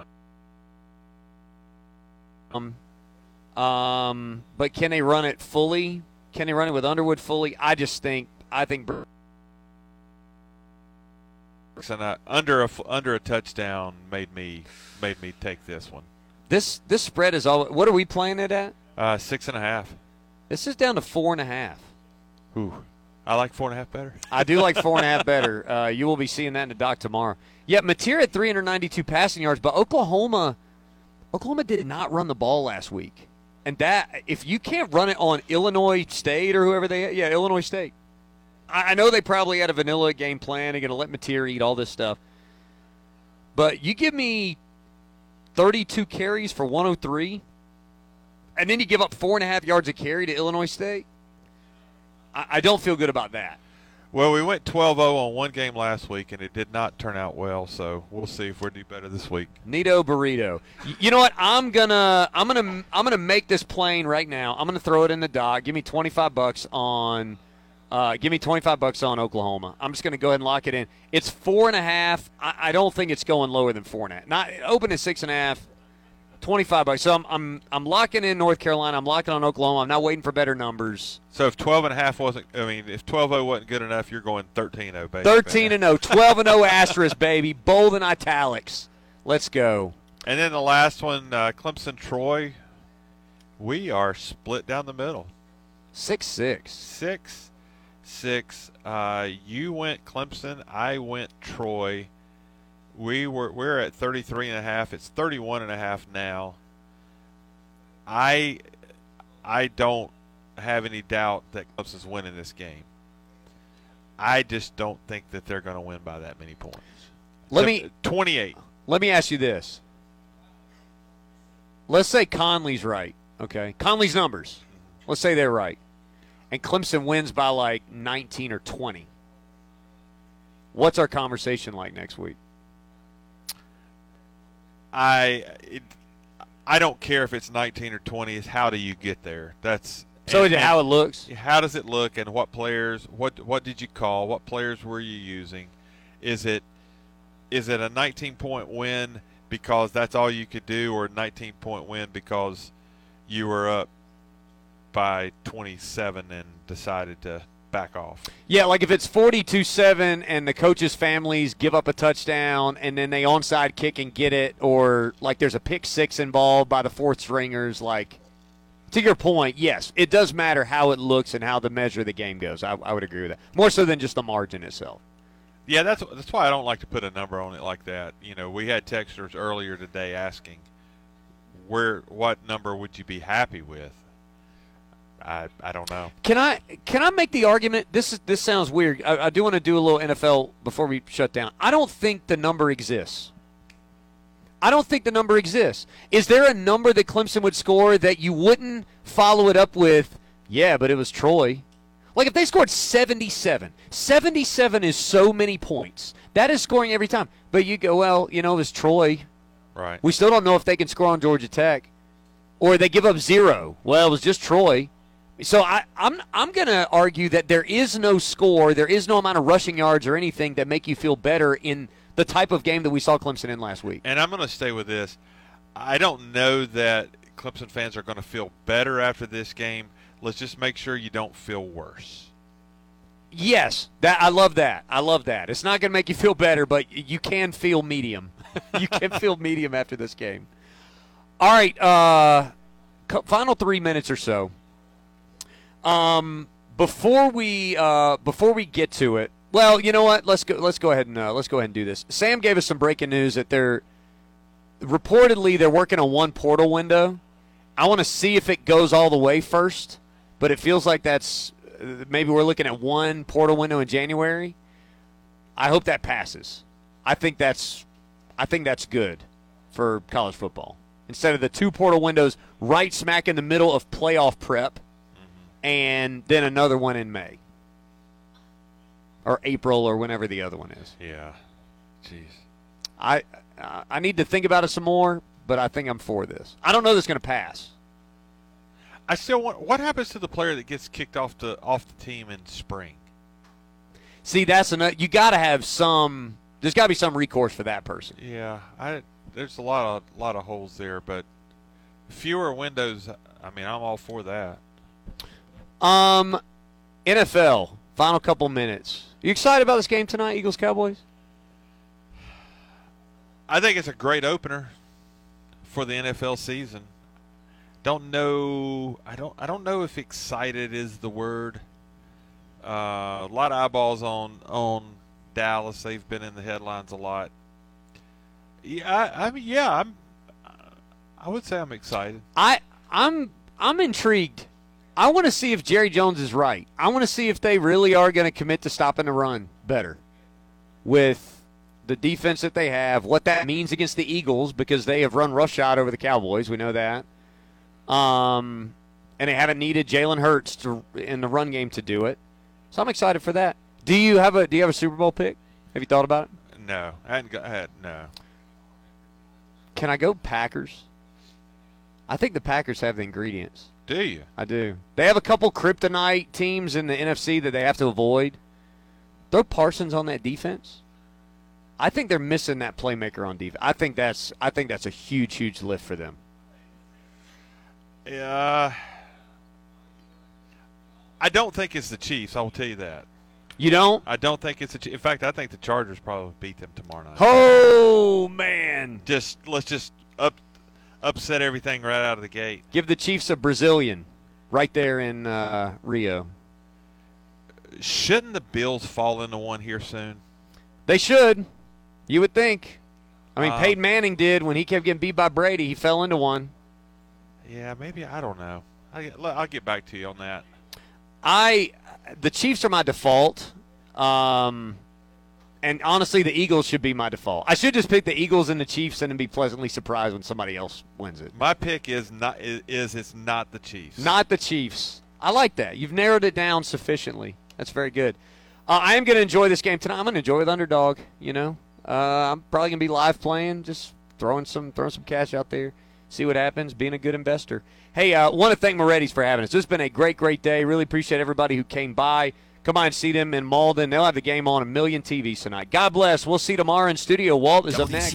Um. Um, but can they run it fully? Can they run it with Underwood fully? I just think I think and uh, under a under a touchdown made me made me take this one. This this spread is all. What are we playing it at? Uh, six and a half. This is down to four and a half. Ooh, I like four and a half better. I do like four and a half better. Uh, you will be seeing that in the doc tomorrow. Yeah, Mateer at three hundred ninety-two passing yards, but Oklahoma, Oklahoma did not run the ball last week. And that, if you can't run it on Illinois State or whoever they, yeah, Illinois State. I, I know they probably had a vanilla game plan. They're going to let Mateer eat all this stuff. But you give me thirty-two carries for one oh three, and then you give up four and a half yards a carry to Illinois State. I, I don't feel good about that. Well, we went twelve oh on one game last week, and it did not turn out well. So we'll see if we do better this week. Nito Burrito. You know what? I'm gonna, I'm gonna, I'm gonna make this plain right now. I'm gonna throw it in the dock. Give me twenty-five bucks on, uh, give me twenty-five bucks on Oklahoma. I'm just gonna go ahead and lock it in. It's four and a half. I, I don't think it's going lower than four and a half. Not open at six and a half. twenty-five bucks. So I'm, I'm, I'm locking in North Carolina. I'm locking on Oklahoma. I'm not waiting for better numbers. So if twelve and a half wasn't, I mean, if twelve oh wasn't good enough, you're going thirteen oh, baby. thirteen and oh, twelve and oh asterisk, baby. Bold and italics. Let's go. And then the last one, uh, Clemson Troy. We are split down the middle. Six six. Six six. Uh, you went Clemson. I went Troy. We were we're at thirty-three and a half. It's thirty-one and a half now. I I don't have any doubt that Clemson's winning this game. I just don't think that they're going to win by that many points. Let So, me twenty-eight. Let me ask you this. Let's say Conley's right, okay? Conley's numbers. Let's say they're right. And Clemson wins by like nineteen or twenty. What's our conversation like next week? I it, I don't care if it's nineteen or twenty. It's how do you get there? That's So and, is it how it looks? How does it look, and what players? What what did you call? What players were you using? Is it is it a nineteen point win because that's all you could do, or a nineteen point win because you were up by twenty-seven and decided to back off? Yeah, like if it's forty-two seven and the coaches' families give up a touchdown and then they onside kick and get it, or like there's a pick six involved by the fourth stringers, like, to your point, yes, it does matter how it looks and how the measure of the game goes. I, I would agree with that. More so than just the margin itself. Yeah, that's that's why I don't like to put a number on it like that. You know, we had texters earlier today asking, where what number would you be happy with? I I don't know. Can I can I make the argument? This is this sounds weird. I, I do want to do a little N F L before we shut down. I don't think the number exists. I don't think the number exists. Is there a number that Clemson would score that you wouldn't follow it up with, yeah, but it was Troy? Like if they scored seventy-seven. seventy-seven is so many points. That is scoring every time. But you go, well, you know, it was Troy. Right. We still don't know if they can score on Georgia Tech. Or they give up zero. Well, it was just Troy. So I, I'm I'm going to argue that there is no score, there is no amount of rushing yards or anything that make you feel better in the type of game that we saw Clemson in last week. And I'm going to stay with this. I don't know that Clemson fans are going to feel better after this game. Let's just make sure you don't feel worse. Yes, that I love that. I love that. It's not going to make you feel better, but you can feel medium. You can feel medium after this game. All right, uh, final three minutes or so. Um, before we uh, before we get to it, well, you know what? Let's go. Let's go ahead and uh, let's go ahead and do this. Sam gave us some breaking news that they're reportedly they're working on one portal window. I want to see if it goes all the way first, but it feels like that's maybe we're looking at one portal window in January. I hope that passes. I think that's I think that's good for college football. Instead of the two portal windows right smack in the middle of playoff prep, and then another one in May or April or whenever the other one is. Yeah. Jeez. I I need to think about it some more, but I think I'm for this. I don't know this is going to pass. I still want. What happens to the player that gets kicked off the off the team in spring? See, that's enough. You got to have some. There's got to be some recourse for that person. Yeah, I. There's a lot of lot of holes there, but fewer windows. I mean, I'm all for that. Um, N F L. Final couple minutes. You excited about this game tonight, Eagles Cowboys? I think it's a great opener for the N F L season. Don't know. I don't. I don't know if excited is the word. Uh, a lot of eyeballs on on Dallas. They've been in the headlines a lot. Yeah, I, I mean, yeah, I'm. I would say I'm excited. I I'm I'm intrigued. I want to see if Jerry Jones is right. I want to see if they really are going to commit to stopping the run better with the defense that they have, what that means against the Eagles, because they have run roughshod over the Cowboys. We know that. Um, and they haven't needed Jalen Hurts to, in the run game to do it. So I'm excited for that. Do you have a Do you have a Super Bowl pick? Have you thought about it? No, I hadn't got. I had, no. Can I go Packers? I think the Packers have the ingredients. Do you? I do. They have a couple kryptonite teams in the N F C that they have to avoid. Throw Parsons on that defense. I think they're missing that playmaker on defense. I think that's I think that's a huge, huge lift for them. Yeah. I don't think it's the Chiefs. I will tell you that. You don't? I don't think it's the Chiefs. In fact, I think the Chargers probably beat them tomorrow night. Oh man! Just let's just up upset everything right out of the gate. Give the Chiefs a Brazilian right there in uh, Rio. Shouldn't the Bills fall into one here soon? They should. You would think. I mean, Uh, Peyton Manning did when he kept getting beat by Brady. He fell into one. Yeah, maybe. I don't know. I, I'll get back to you on that. I the Chiefs are my default. Um, and honestly, the Eagles should be my default. I should just pick the Eagles and the Chiefs and then be pleasantly surprised when somebody else wins it. My pick is not is, is it's not the Chiefs. Not the Chiefs. I like that. You've narrowed it down sufficiently. That's very good. Uh, I am going to enjoy this game tonight. I'm going to enjoy with underdog. You know, uh, I'm probably going to be live playing, just throwing some throwing some cash out there, see what happens. Being a good investor. Hey, I uh, want to thank Moretti's for having us. This has been a great, great day. Really appreciate everybody who came by. Come by and see them in Malden. They'll have the game on a million T Vs tonight. God bless. We'll see you tomorrow in studio. Walt is up next.